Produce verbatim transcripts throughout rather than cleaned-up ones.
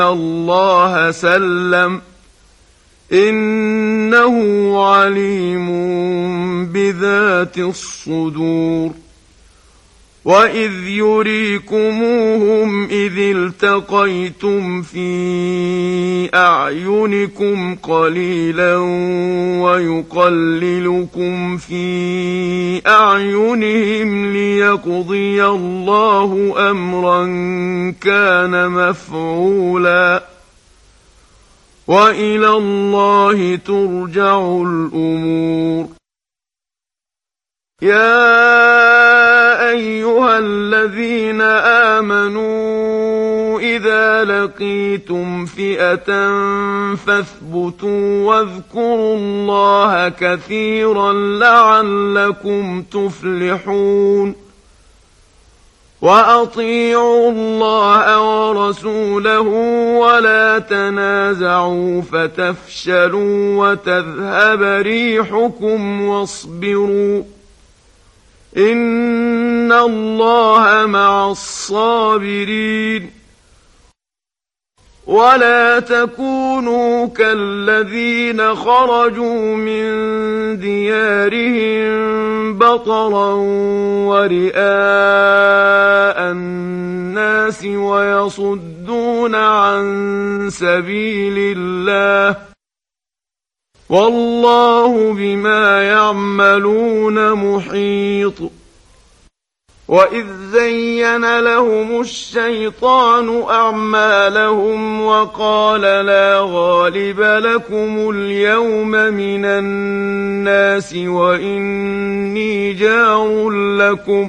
الله سلم إنه عليم بذات الصدور وإذ يريكموهم إذ التقيتم في أعينكم قليلا ويقللكم في أعينهم ليقضي الله أمرا كان مفعولا وإلى الله ترجع الأمور. يا أيها الذين آمنوا إذا لقيتم فئة فاثبتوا واذكروا الله كثيرا لعلكم تفلحون. وأطيعوا الله ورسوله ولا تنازعوا فتفشلوا وتذهب ريحكم واصبروا إن الله مع الصابرين. ولا تكونوا كالذين خرجوا من ديارهم بطرا ورئاء الناس ويصدون عن سبيل الله والله بما يعملون محيط. وإذ زين لهم الشيطان أعمالهم وقال لا غالب لكم اليوم من الناس وإني جار لكم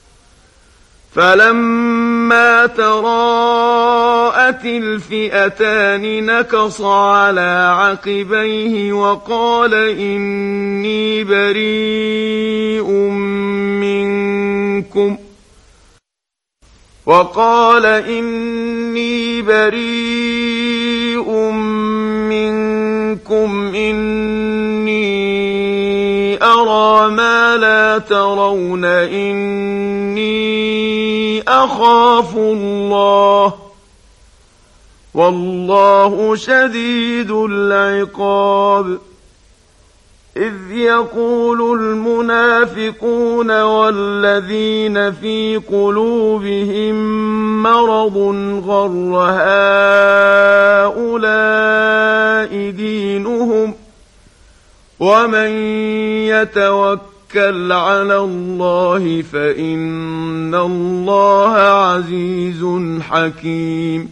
فلما تراءت الفئتان نكص على عقبيه وقال إني بريء منكم وقال إني بريء منكم إني أرى ما لا ترون إني أخاف الله والله شديد العقاب. إذ يقول المنافقون والذين في قلوبهم مرض غر هؤلاء دينهم ومن يتوكل على الله فإن الله عزيز حكيم.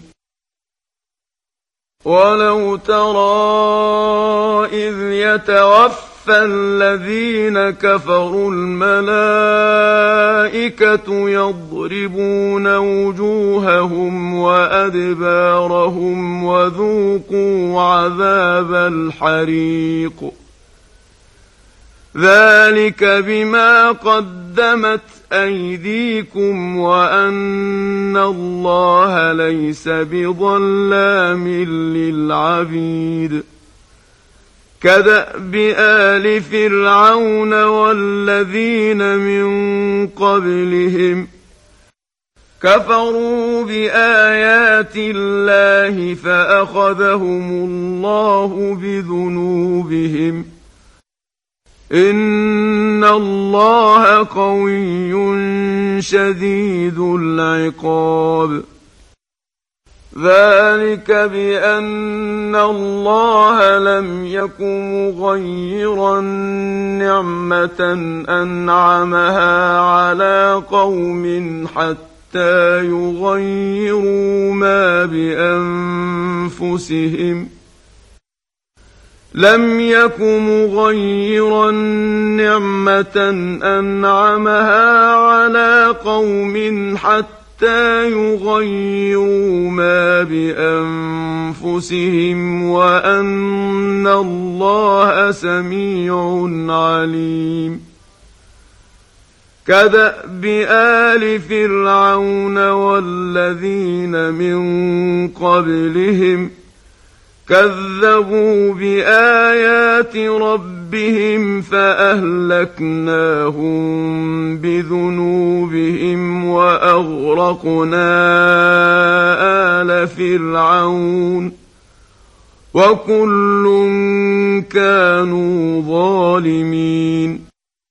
ولو ترى إذ يتوفى الذين كفروا الملائكة يضربون وجوههم وأدبارهم وذوقوا عذاب الحريق ذلك بما قدمت أيديكم وأن الله ليس بظلام للعبيد. كدأب آل فرعون والذين من قبلهم كفروا بآيات الله فأخذهم الله بذنوبهم إن الله قوي شديد العقاب. ذلك بأن الله لم يكن مغيرا نعمة أنعمها على قوم حتى يغيروا ما بأنفسهم لم يكن مغيرا نعمة أنعمها على قوم حتى يغيروا ما بأنفسهم وأن الله سميع عليم. كدأب آل فرعون والذين من قبلهم كذبوا بآيات ربهم فأهلكناهم بذنوبهم وأغرقنا آل فرعون وكل كانوا ظالمين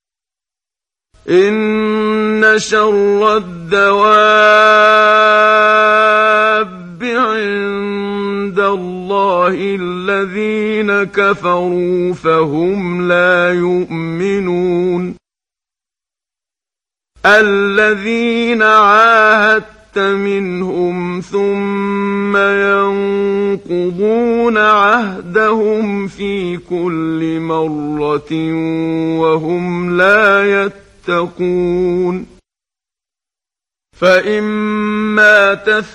إن شر الدواب عند الله الذين كفروا فهم لا يؤمنون الذين عاهدت منهم ثم ينقضون عهدهم في كل مرة وهم لا يتقون فإما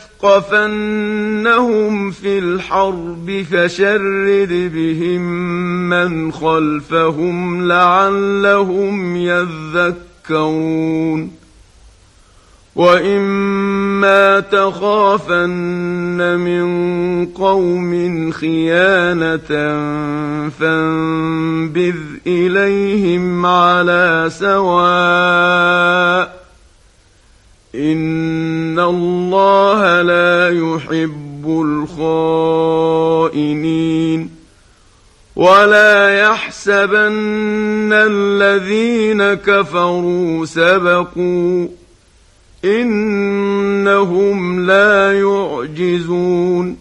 تثقفنهم في الحرب فشرد بهم من خلفهم لعلهم يذكرون وإما تخافن من قوم خيانة فانبذ إليهم على سواء إن الله لا يحب الخائنين ولا يحسبن الذين كفروا سبقوا إنهم لا يعجزون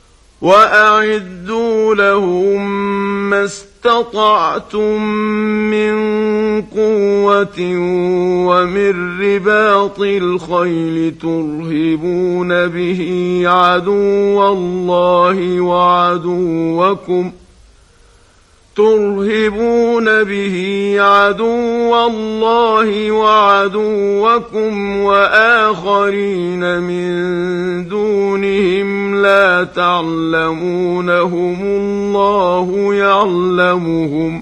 وأعدوا لهم ما استطعتم من قوة ومن رباط الخيل ترهبون به عدو الله وعدوكم ترهبون به عدو الله وعدوكم وآخرين من دونهم لا تعلمونهم الله يعلمهم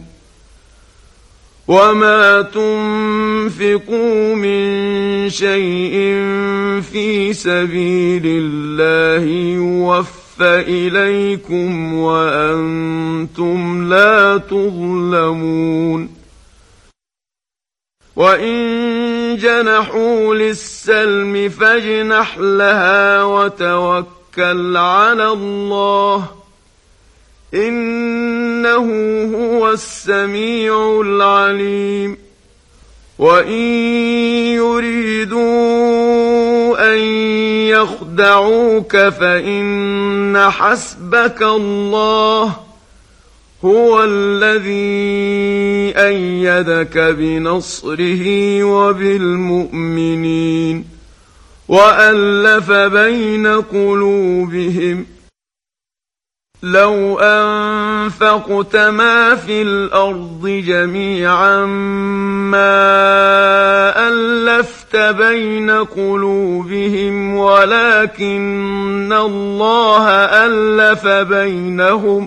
وما تنفقوا من شيء في سبيل الله يوفى فإليكم وأنتم لا تظلمون وإن جنحوا للسلم فاجنح لها وتوكل على الله إنه هو السميع العليم وإن يريدوا أن يخدعوك فإن حسبك الله هو الذي أيدك بنصره وبالمؤمنين وألف بين قلوبهم لو أنفقت ما في الأرض جميعا ما ألفت بين قلوبهم ولكن الله ألف بينهم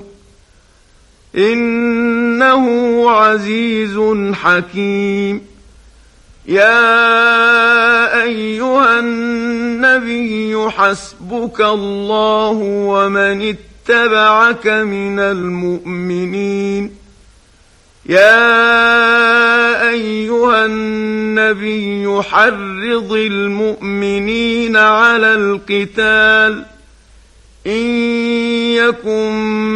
إنه عزيز حكيم يا أيها النبي حسبك الله ومن اتبعك من المؤمنين يا أيها النبي حرض المؤمنين على القتال إن يكن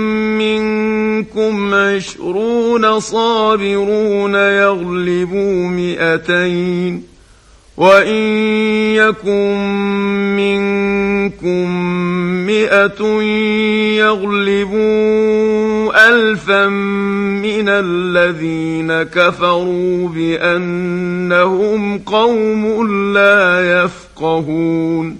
منكم عشرون صابرون يغلبوا مئتين وإن يكن منكم مئة يغلبوا ألفا من الذين كفروا بأنهم قوم لا يفقهون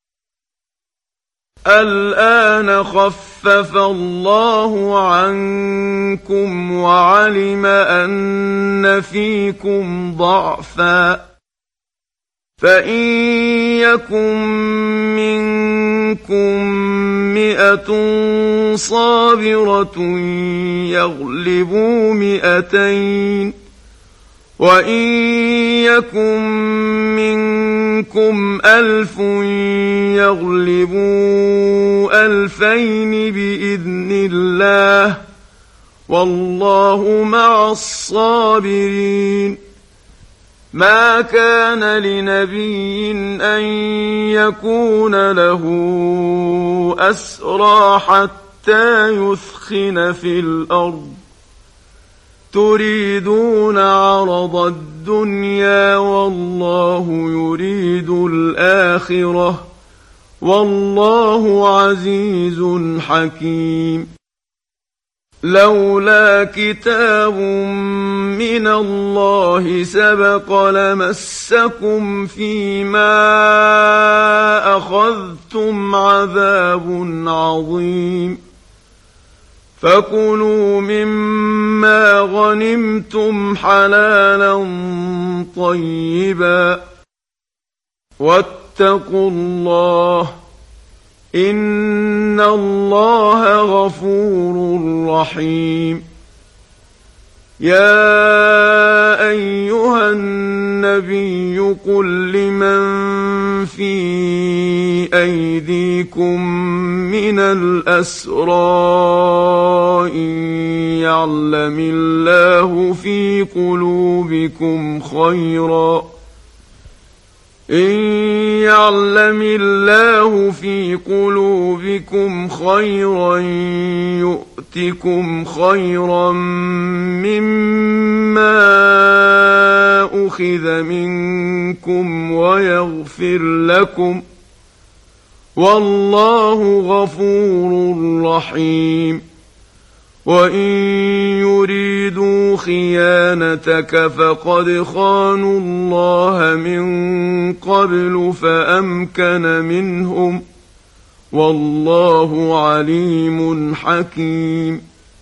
الآن خفف الله عنكم وعلم أن فيكم ضعفا فإن يكن منكم مئة صابرة يغلبوا مئتين وإن يكن منكم منكم ألف يغلبوا ألفين بإذن الله والله مع الصابرين ما كان لنبي أن يكون له أسرى حتى يثخن في الأرض تريدون عرض الدنيا والله يريد الآخرة والله عزيز حكيم لولا كتاب من الله سبق لمسكم فيما أخذتم عذاب عظيم فكلوا مما غنمتم حلالا طيبا واتقوا الله إن الله غفور رحيم يا أيها النبي قل لمن في أيديكم من الأسرى إن يعلم الله في قلوبكم خيرا إن يعلم الله في قلوبكم خيرا يؤتكم خيرا مما أخذ منكم ويغفر لكم والله غفور رحيم وإن يريدوا خيانتك فقد خانوا الله من قبل فأمكن منهم والله عليم حكيم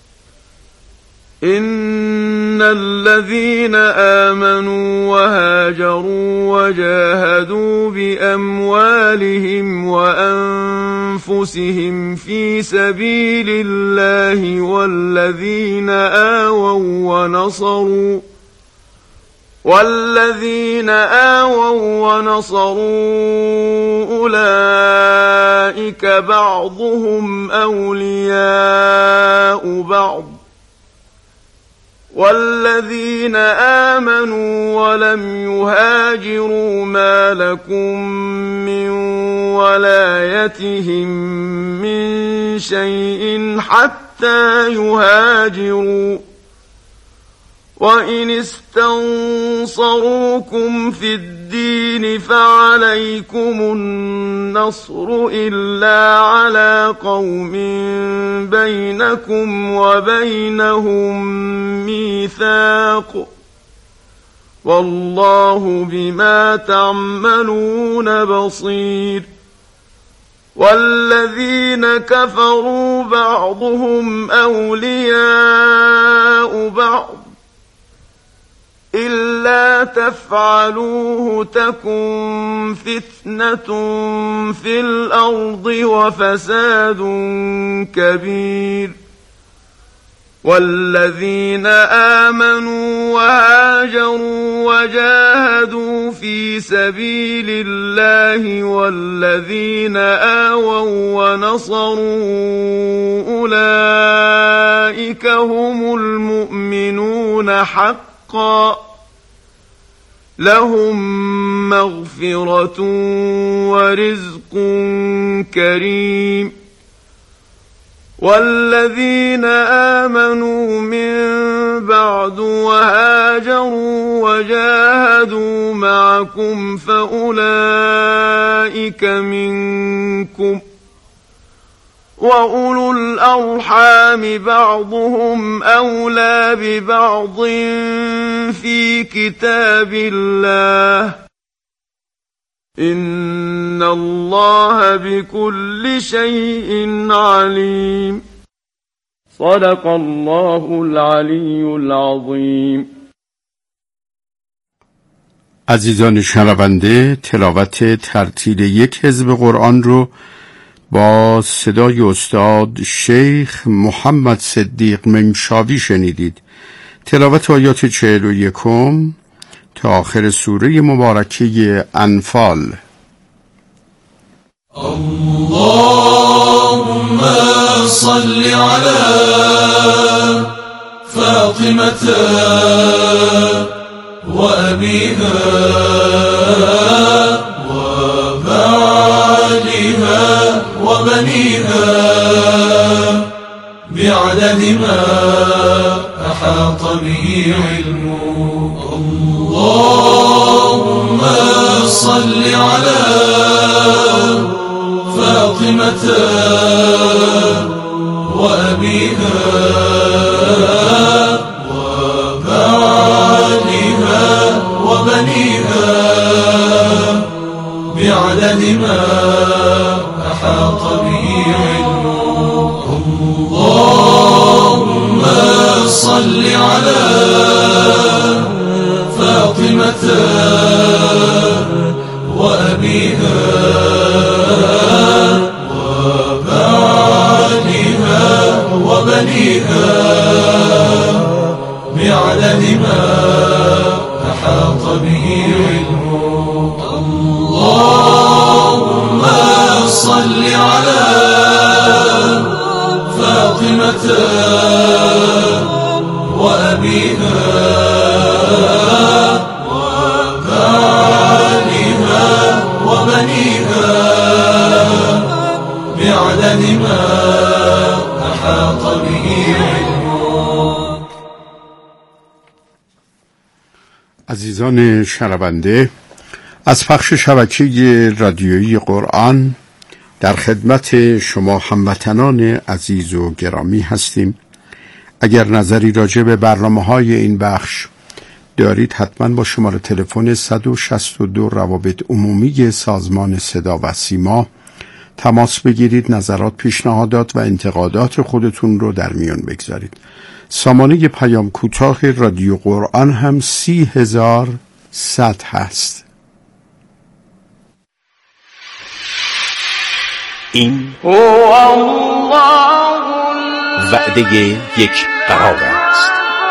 إن الذين آمنوا وهاجروا وجاهدوا بأموالهم وأنفسهم في سبيل الله والذين آووا ونصروا والذين آووا ونصروا أولئك بعضهم أولياء بعض والذين آمنوا ولم يهاجروا ما لكم من ولايتهم من شيء حتى يهاجروا وإن استنصروكم في الدين فعليكم النصر إلا على قوم بينكم وبينهم ميثاق والله بما تعملون بصير والذين كفروا بعضهم أولياء بعض إلا تفعلوه تكن فتنة في الأرض وفساد كبير والذين آمنوا وهاجروا وجاهدوا في سبيل الله والذين آووا ونصروا أولئك هم المؤمنون حقا لهم مغفرة ورزق كريم والذين آمنوا من بعد وهاجروا وجاهدوا معكم فأولئك منكم وأولو الأرحام بعضهم أولى ببعض في كتاب الله إن الله بكل شيء عليم صدق الله العلی العظیم. عزیزان شنونده، تلاوت ترتیل یک حزب قرآن رو با صدای استاد شیخ محمد صدیق منشاوی شنیدید. تلاوت آیات چهل و یکم تا آخر سوره مبارکه انفال. اللهم صل على فاطمة وأبيها وبعلها وبنيها بعدد ما أحاط به علمه. اللهم صل على فاطمة وأبيها وبعلها وبنيها بعدد ما أحاط به علمه. اللهم صل على فاطمة وأبيها وبعلها وبنيها بعدد ما أحاط به علمه. اللهم صل على فاطمة وأبيها وبعلها وبنيها بعدد ما أحاط به علمه. عزیزان شنونده، از پخش شبکه رادیویی قرآن در خدمت شما هموطنان عزیز و گرامی هستیم. اگر نظری راجع به برنامه‌های این بخش دارید حتما با شماره تلفن صد و شصت و دو روابط عمومی سازمان صدا و سیما تماس بگیرید، نظرات، پیشنهادات و انتقادات خودتون رو در میان بگذارید. سامانه پیام کوتاه رادیو قرآن هم سی هزار صد هست. این وعده یک قرار است.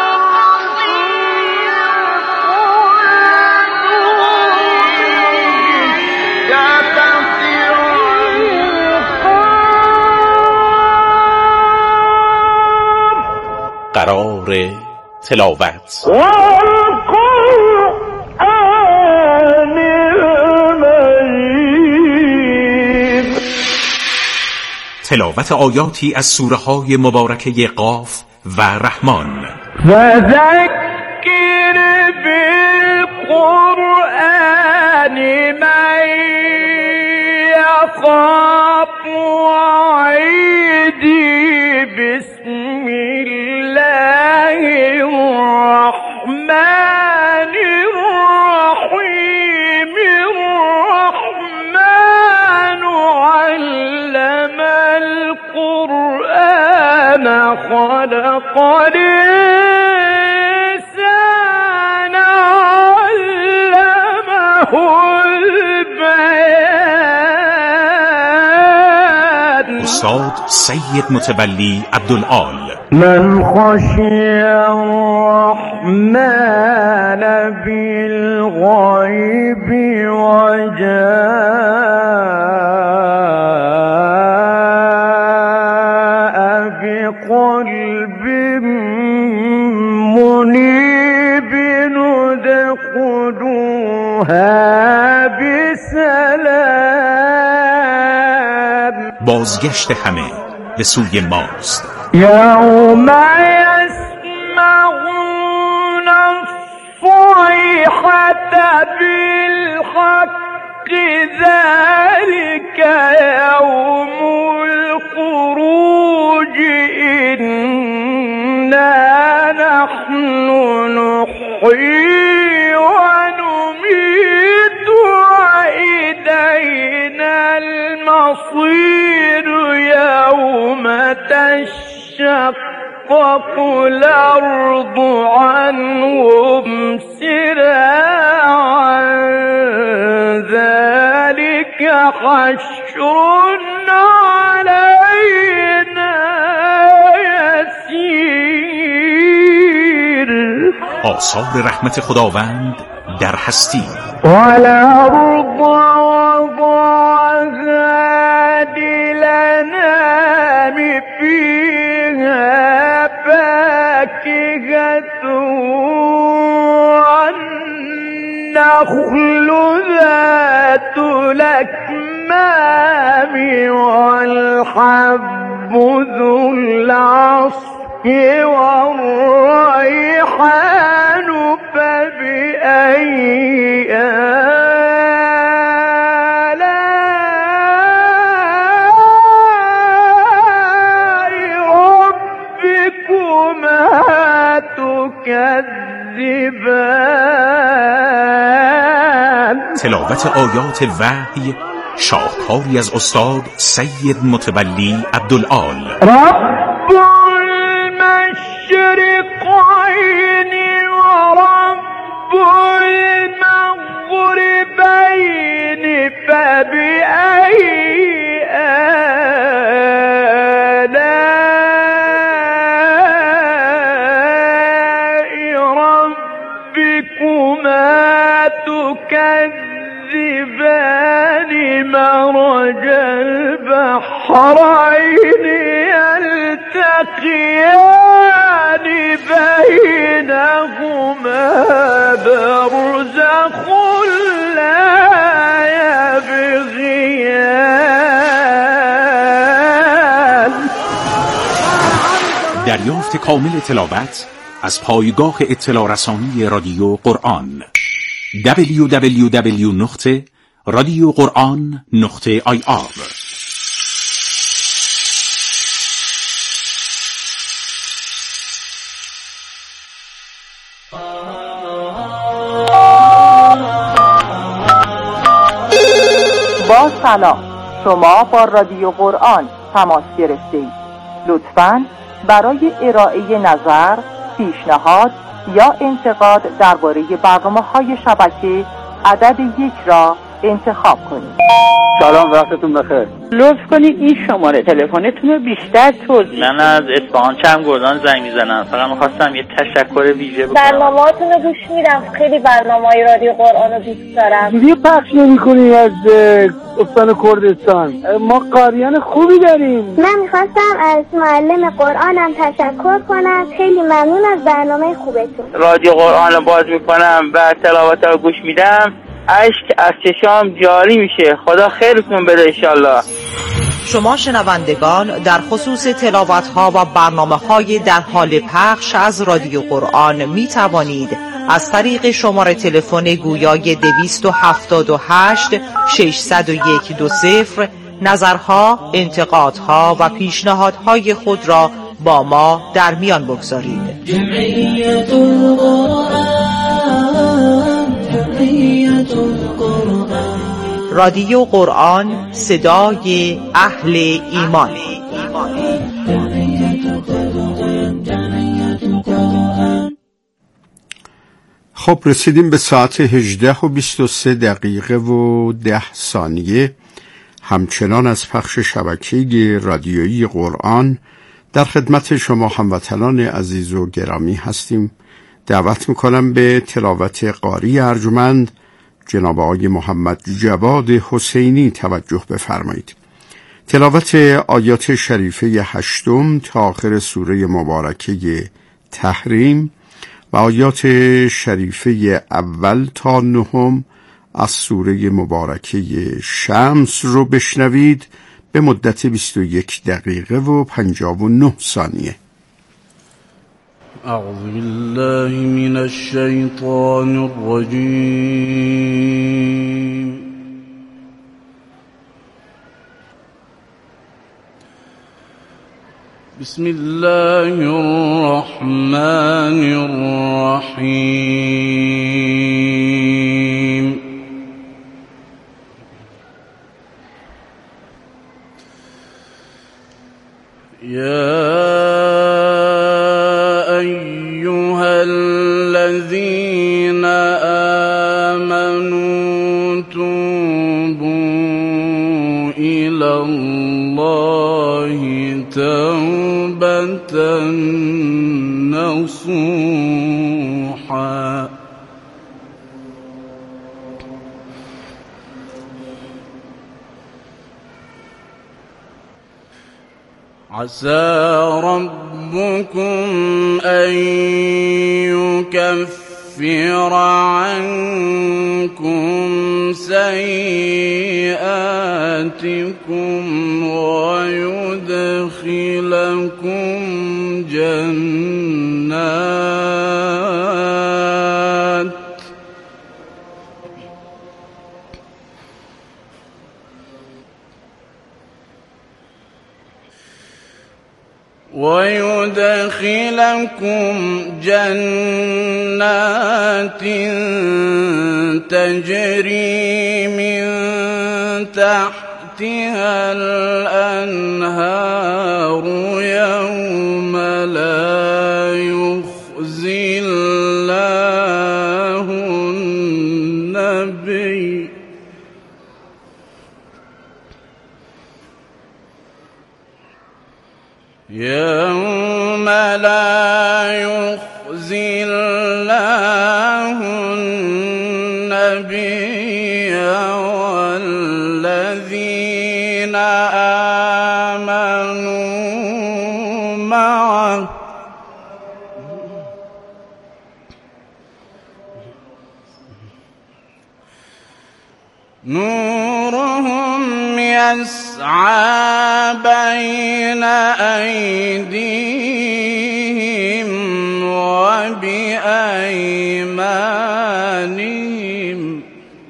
قرار تلاوت تلاوت آیاتی از سوره های مبارکه قاف و رحمان. فذکر بالقرآن من یخاف وعیدی. بسم الله الرحمن الرحیم. الرحمن علم القرآن خلق الإنسان علمه البيان. استاد سید متولی عبدالعال. من خشی الرحمن بالغیب وجاء بقلب منیب ادخلوها بسلام. بازگشت همه به سوی ماست. یوم یسمعون الصیحة بالحق ذلك یوم الخروج. إنا نحن نحيي ونميت وإلينا المصير. يوم تشقق الأرض عنهم سراعا. ذلك حشر علينا يسير. آثار رحمت خداوند در هستی. والأرض وضعها للأنام فيها فاكهة والنخل ذات الأكمام والحب ذو العصف والريحان فبأي آلاء ربكما تكذبان. تلاوت آیات وحی شاهکاری از استاد سید متولی عبدالعال. رب المشرقين ورب المغربين فبأي آلاء ربكما تكذبان. مرج البحرين يلتقيان بينهما برزخ لا يبغيان. دریافت کامل تلاوت از پایگاه اطلاع رسانی رادیو قرآن دبلیو دبلیو دبلیو نقطه رادیو قرآن نقطه آی آر. با سلام، شما با رادیو قرآن تماس گرفته اید. لطفاً برای ارائه نظر، پیشنهاد یا انتقاد درباره برنامه‌های شبکه عدد یک را انتخاب کنید. سلام، وقتتون بخیر. لطف کنید این شماره تلفنتون رو بیشتر توضیح. من از اصفهان چم گردان زنگ میزنم. فقط می‌خواستم یه تشکر ویژه بکنم. برنامه‌هاتون رو گوش میدم. خیلی برنامه‌های رادیو قرآن رو دوست دارم. ویدیو پخش نمی‌کنی از استان کردستان؟ ما قاریان خوبی داریم. من می‌خواستم از معلم قرآنم تشکر کنم. خیلی ممنون از برنامه خوبتون. رادیو قرآن رو باز می‌کنم و تلاوت رو گوش میدم. اشک از چشام جاری میشه. خدا خیرتون بده انشالله. شما شنوندگان در خصوص تلاوت‌ها و برنامه‌های در حال پخش از رادیو قرآن می توانید از طریق شماره تلفن گویای دویست و هفتاد و هشت ششصد و یک دو صفر نظرها، انتقادها و پیشنهادهای خود را با ما در میان بگذارید. جمعیت القرآن، جمعیت القرآن. رادیو قرآن، صدای اهل ایمان. خب رسیدیم به ساعت هجده و بیست و سه دقیقه و ده ثانیه. همچنان از پخش شبکه رادیویی قرآن در خدمت شما هموطنان عزیز و گرامی هستیم. دعوت میکنم به تلاوت قاری ارجمند جناب آقای محمد جواد حسینی توجه بفرمایید. تلاوت آیات شریفه هشتم تا آخر سوره مبارکه تحریم و آیات شریفه اول تا نهم از سوره مبارکه شمس رو بشنوید به مدت بیست و یک دقیقه و پنجاه و نه ثانیه. اعوذ بالله من الشیطان الرجیم. بسم الله الرحمن الرحیم. یا أيها الذين آمنوا توبوا إلى الله توبة نصوحا عسى ربكم أن يكفر عنكم سيئاتكم ويدخلكم جنات ويدخلكم جنات تجري من تحتها الأنهار يوم لا يخزي الله النبي يوم لا يخزي الله النبي والذين آمنوا معه نورهم يسعى بين أيديهم وبأيمانهم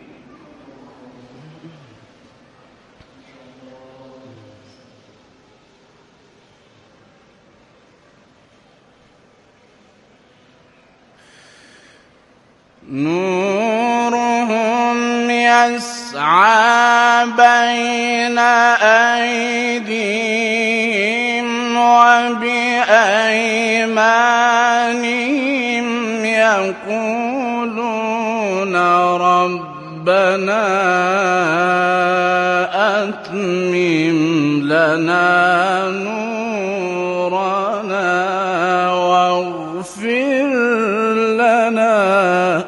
نورهم يسعى بين أيديهم وبأيمانهم يقولون ربنا أتمم لنا نورنا واغفر لنا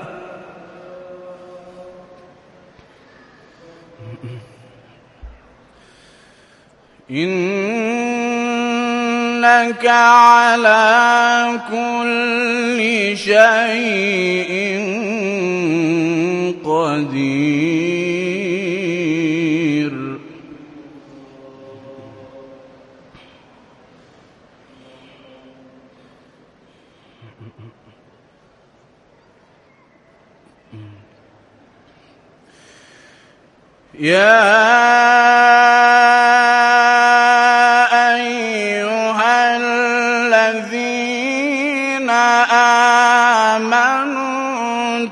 إنك على كل شيء قدير يا أيها الذين آمنوا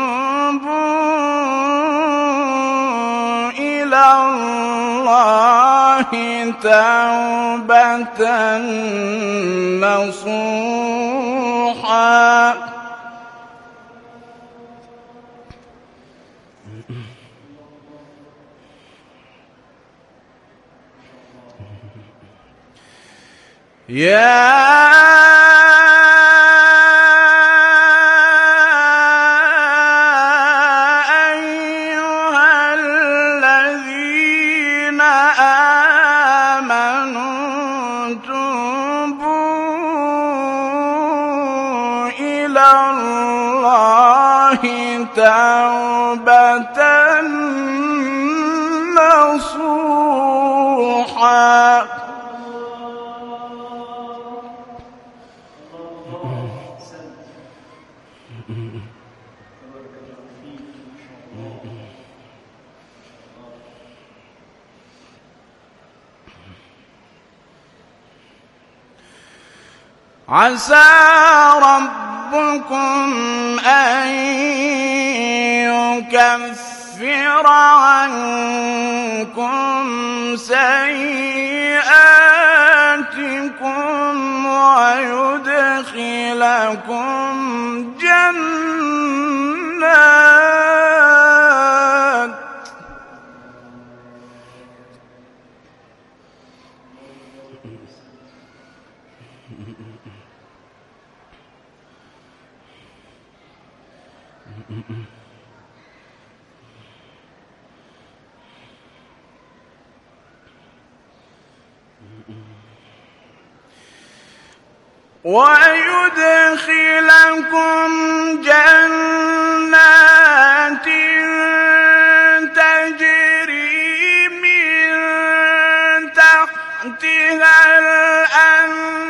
توبوا إلى الله توبة نصوحا يا أيها الذين آمنوا توبوا إلى الله توبة نصوحا عسى ربكم أن يكفر عنكم سيئاتكم ويدخلكم جنات ويدخلكم جنات